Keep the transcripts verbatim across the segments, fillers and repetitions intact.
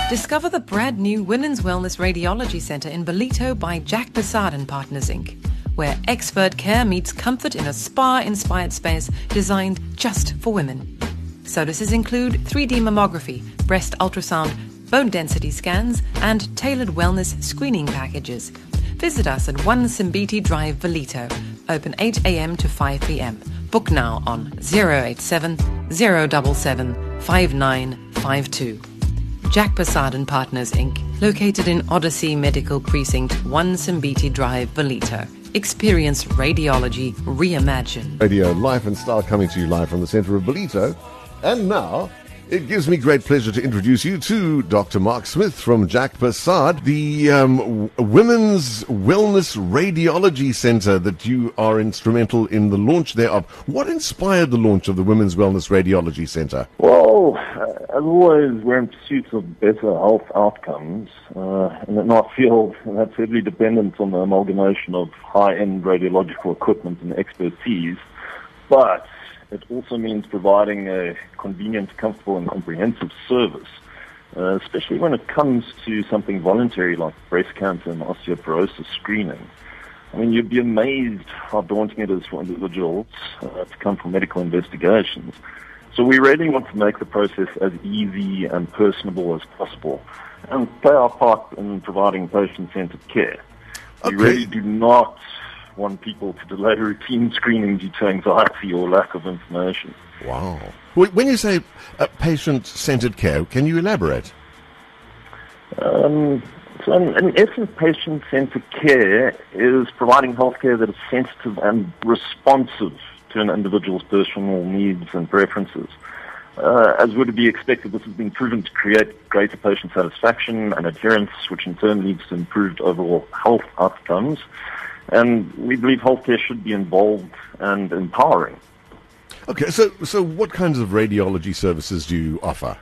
Discover the brand new Women's Wellness Radiology Center in Ballito by Jack Passard and Partners Incorporated, where expert care meets comfort in a spa-inspired space designed just for women. Services include three D mammography, breast ultrasound, bone density scans, and tailored wellness screening packages. Visit us at one Simbiti Drive, Ballito, open eight a.m. to five p.m. Book now on zero eight seven, zero seven seven, five nine five two. Jack Passard and Partners Incorporated, located in Odyssey Medical Precinct, one Simbiti Drive, Ballito. Experience radiology reimagined. Radio Life and Style coming to you live from the centre of Ballito. And now, it gives me great pleasure to introduce you to Doctor Mark Smith from Jack Passard, the um, Women's Wellness Radiology Centre that you are instrumental in the launch thereof. What inspired the launch of the Women's Wellness Radiology Centre? Well, uh, as always, we're in pursuit of better health outcomes, uh, and in our field, that's heavily dependent on the amalgamation of high-end radiological equipment and expertise, but it also means providing a convenient, comfortable, and comprehensive service, uh, especially when it comes to something voluntary like breast cancer and osteoporosis screening. I mean, you'd be amazed how daunting it is for individuals uh, to come for medical investigations. So we really want to make the process as easy and personable as possible and play our part in providing patient-centered care. Okay. We really do not want people to delay routine screening due to anxiety or lack of information. Wow. When you say uh, patient-centered care, can you elaborate? Um, so in, in essence, patient-centered care is providing healthcare that is sensitive and responsive to an individual's personal needs and preferences. Uh, as would be expected, this has been proven to create greater patient satisfaction and adherence, which in turn leads to improved overall health outcomes. And we believe healthcare should be involved and empowering. Okay, so so what kinds of radiology services do you offer?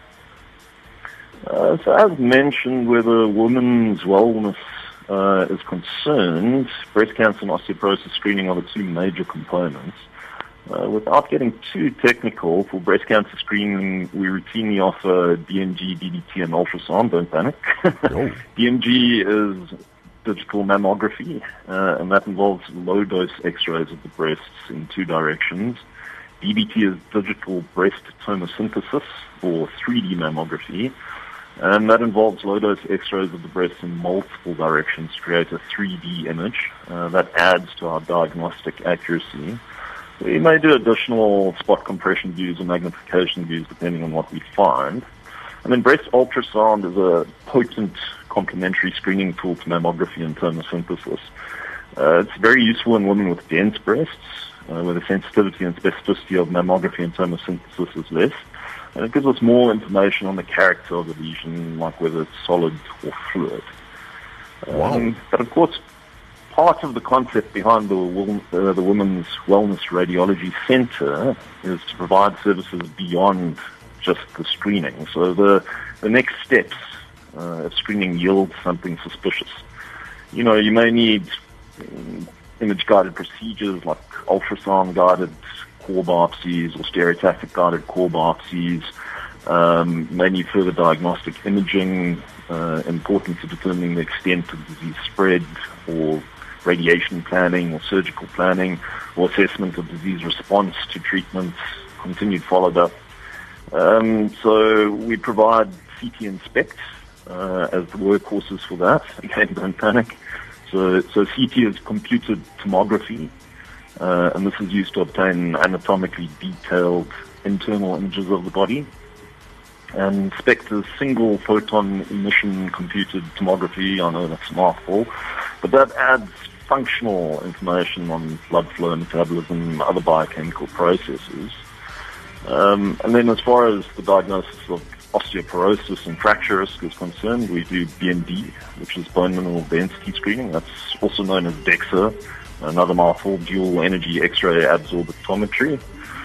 Uh, so as mentioned, where the woman's wellness uh, is concerned, breast cancer and osteoporosis screening are the two major components. Uh, without getting too technical, for breast cancer screening, we routinely offer D M G, D D T, and ultrasound. Don't panic. Oh. D M G is digital mammography, uh, and that involves low-dose X-rays of the breasts in two directions. D B T is digital breast tomosynthesis, or three D mammography, and that involves low-dose X-rays of the breasts in multiple directions to create a three D image. Uh, that adds to our diagnostic accuracy. We may do additional spot compression views or magnification views depending on what we find. And then breast ultrasound is a potent complementary screening tool to mammography and tomosynthesis. Uh, it's very useful in women with dense breasts, uh, where the sensitivity and specificity of mammography and tomosynthesis is less. And it gives us more information on the character of the lesion, like whether it's solid or fluid. Wow. Um, but of course, part of the concept behind the, uh, the Women's Wellness Radiology Center is to provide services beyond just the screening. So the, the next steps uh, of screening yield something suspicious. You know, you may need um, image-guided procedures like ultrasound-guided core biopsies or stereotactic-guided core biopsies. Um, you may need further diagnostic imaging, uh, important to determining the extent of disease spread, or radiation planning or surgical planning, or assessment of disease response to treatments, continued follow-up. Um, so we provide C T Inspect uh, as the workhorses for that. Again, don't panic. So, so C T is computed tomography, uh, and this is used to obtain anatomically detailed internal images of the body. And SPECT is single photon emission computed tomography. I know that's a mouthful, but that adds functional information on blood flow, metabolism, other biochemical processes. Um, and then as far as the diagnosis of osteoporosis and fracture risk is concerned, we do B M D, which is bone mineral density screening. That's also known as DEXA, another mouthful, dual energy X-ray absorptiometry.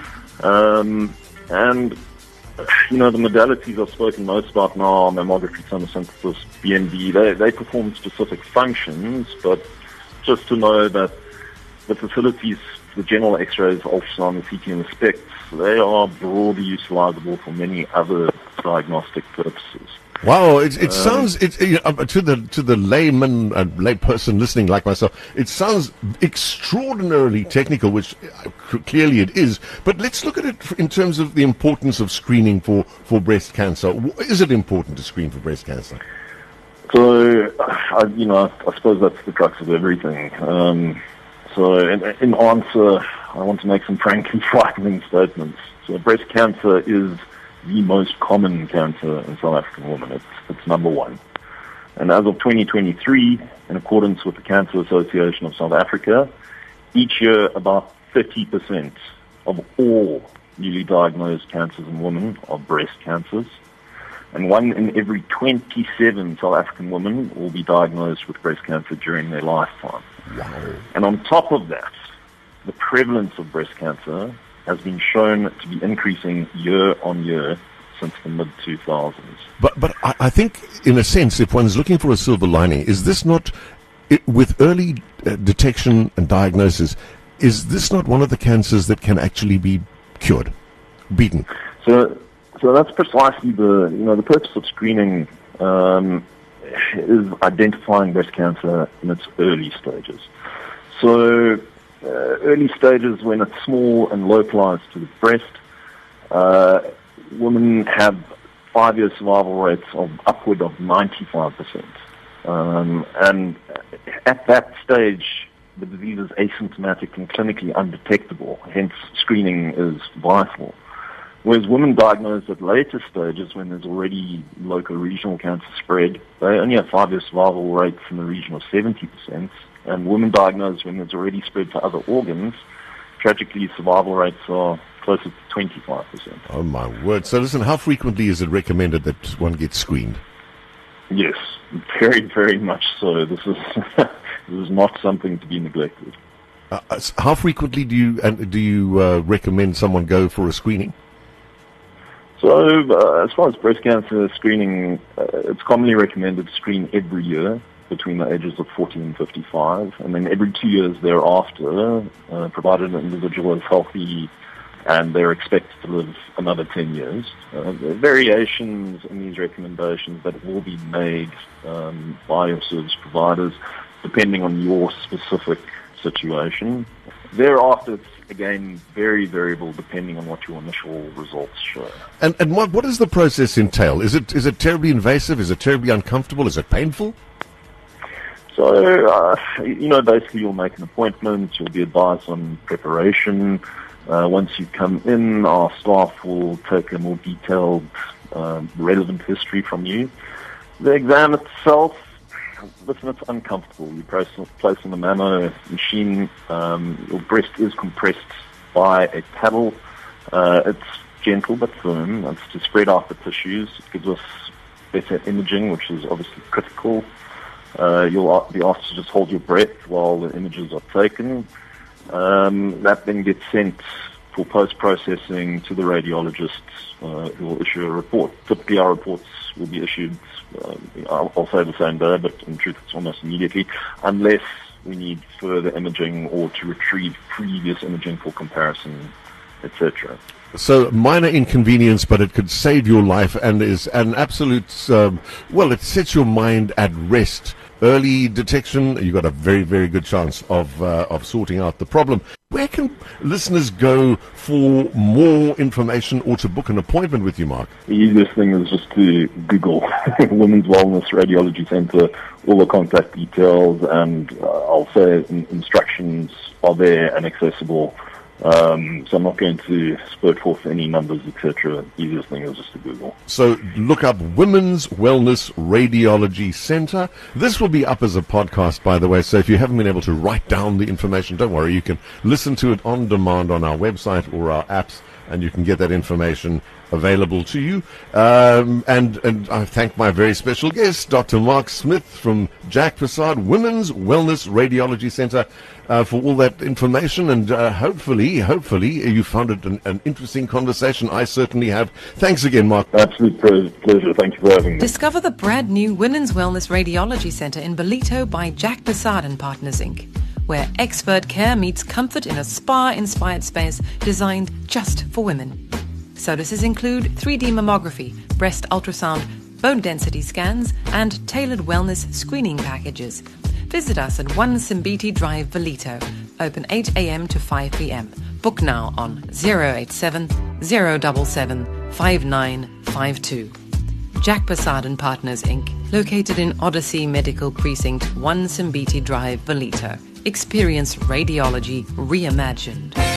Um, and, you know, the modalities I've spoken most about now, mammography, tomosynthesis, B M D, they, they perform specific functions, but just to know that the facilities, the general X-rays, ultrasound, the C T, and the SPECT, they are broadly utilizable for many other diagnostic purposes. Wow, it, it um, sounds it, you know, to the to the layman, uh, lay person listening like myself, it sounds extraordinarily technical, which clearly it is. But let's look at it in terms of the importance of screening for, for breast cancer. Is it important to screen for breast cancer? So, I, you know, I suppose that's the crux of everything. Um, so, in, in answer, I want to make some frankly frightening statements. So, breast cancer is the most common cancer in South African women. It's, it's number one. And as of twenty twenty-three, in accordance with the Cancer Association of South Africa, each year about thirty percent of all newly diagnosed cancers in women are breast cancers. And one in every twenty-seven South African women will be diagnosed with breast cancer during their lifetime. Wow. And on top of that, the prevalence of breast cancer has been shown to be increasing year on year since the mid two thousands. But but I, I think, in a sense, if one's looking for a silver lining, is this not, it, with early uh, detection and diagnosis, is this not one of the cancers that can actually be cured, beaten? So, so that's precisely the you know the purpose of screening um, is identifying breast cancer in its early stages. So. Uh, early stages, when it's small and localized to the breast, uh, women have five-year survival rates of upward of ninety-five percent. Um, and at that stage, the disease is asymptomatic and clinically undetectable, hence screening is vital. Whereas women diagnosed at later stages, when there's already local regional cancer spread, they only have five-year survival rates in the region of seventy percent. And women diagnosed when it's already spread to other organs, tragically, survival rates are closer to twenty-five percent. Oh, my word. So, listen, how frequently is it recommended that one gets screened? Yes, very, very much so. This is this is not something to be neglected. Uh, how frequently do you and do you uh, recommend someone go for a screening? So, uh, as far as breast cancer screening, uh, it's commonly recommended to screen every year between the ages of forty and fifty-five, and then every two years thereafter, uh, provided an individual is healthy and they're expected to live another ten years. Uh, there are variations in these recommendations that will be made um, by your service providers depending on your specific situation. Thereafter, it's again very variable depending on what your initial results show. And and what what does the process entail? Is it is it terribly invasive? Is it terribly uncomfortable? Is it painful? So, uh, you know, basically you'll make an appointment, you'll be advised on preparation. Uh, once you come in, our staff will take a more detailed, um, relevant history from you. The exam itself, listen, it's uncomfortable. You place, place on the mammo machine, um, your breast is compressed by a paddle. Uh, it's gentle but firm. It's to spread out the tissues. It gives us better imaging, which is obviously critical. Uh, you'll be asked to just hold your breath while the images are taken. Um, that then gets sent for post-processing to the radiologists uh, who will issue a report. Typically our reports will be issued, uh, I'll, I'll say the same day, but in truth it's almost immediately, unless we need further imaging or to retrieve previous imaging for comparison, et cetera. So minor inconvenience, but it could save your life and is an absolute, um, well, it sets your mind at rest. Early detection, you've got a very, very good chance of uh, of sorting out the problem. Where can listeners go for more information or to book an appointment with you, Mark? The easiest thing is just to Google Women's Wellness Radiology Center, all the contact details, and uh, I'll say in- instructions are there and accessible. Um, so I'm not going to spurt forth any numbers, et cetera. Easiest thing is just to Google. So look up Women's Wellness Radiology Center. This will be up as a podcast, by the way, so if you haven't been able to write down the information, don't worry. You can listen to it on demand on our website or our apps, and you can get that information available to you. Um, and, and I thank my very special guest, Doctor Mark Smith from Jack Prasad Women's Wellness Radiology Center, uh, for all that information. And uh, hopefully, hopefully you found it an, an interesting conversation. I certainly have. Thanks again, Mark. Absolute pleasure. Thank you for having me. Discover the brand new Women's Wellness Radiology Center in Belito by Jack Prasad and Partners Incorporated, where expert care meets comfort in a spa-inspired space designed just for women. Services include three D mammography, breast ultrasound, bone density scans, and tailored wellness screening packages. Visit us at one Simbiti Drive, Ballito, open eight a.m. to five p.m. Book now on zero eight seven, zero seven seven, five nine five two. Jack Persad and Partners, Incorporated, located in Odyssey Medical Precinct, one Simbiti Drive, Ballito. Experience radiology reimagined.